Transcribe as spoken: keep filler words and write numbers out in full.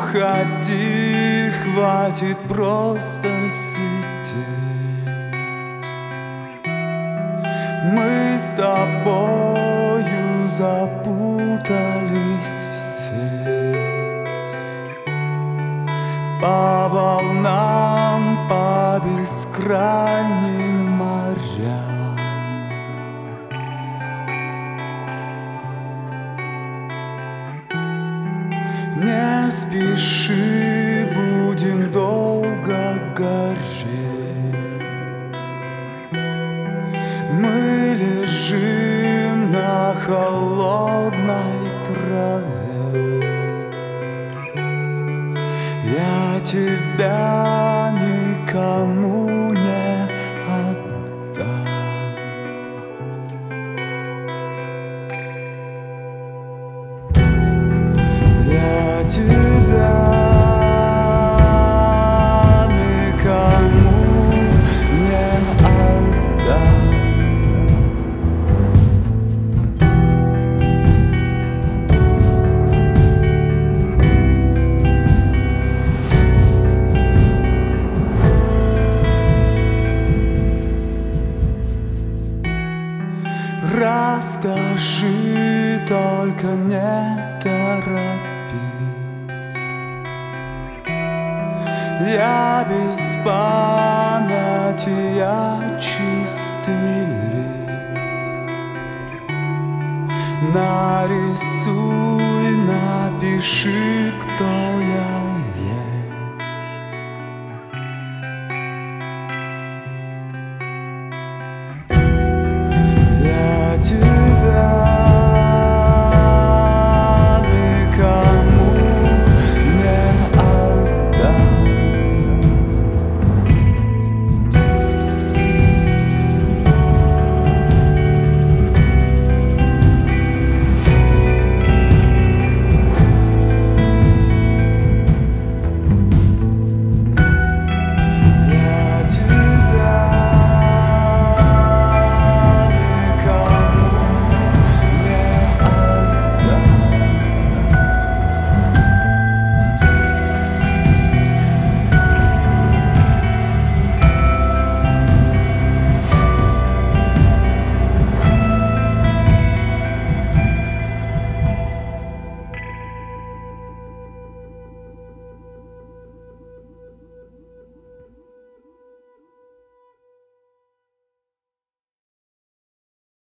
уходи, хватит просто сидеть. Мы с тобою запутались в сеть, по волнам, по бескрайним морям. Не спеши, будем долго гореть. Мы лежим на холодной траве. Я тебя никому не отдам. Я тебя никому не отдам. Расскажи, только не торопись. Я без памяти, я чистый лист. Нарисуй, напиши, кто я